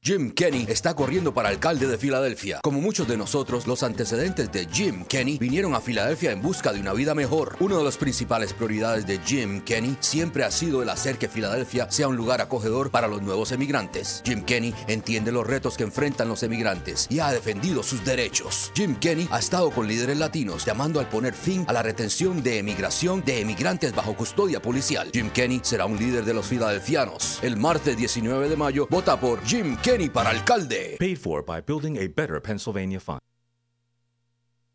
Jim Kenney está corriendo para alcalde de Filadelfia. Como muchos de nosotros, los antecedentes de Jim Kenney vinieron a Filadelfia en busca de una vida mejor. Una de las principales prioridades de Jim Kenney siempre ha sido el hacer que Filadelfia sea un lugar acogedor para los nuevos emigrantes. Jim Kenney entiende los retos que enfrentan los emigrantes y ha defendido sus derechos. Jim Kenney ha estado con líderes latinos llamando al poner fin a la retención de emigración de emigrantes bajo custodia policial. Jim Kenney será un líder de los filadelfianos. El martes 19 de mayo, vota por Jim Kenney para alcalde. Paid for by Building a Better Pennsylvania Fund.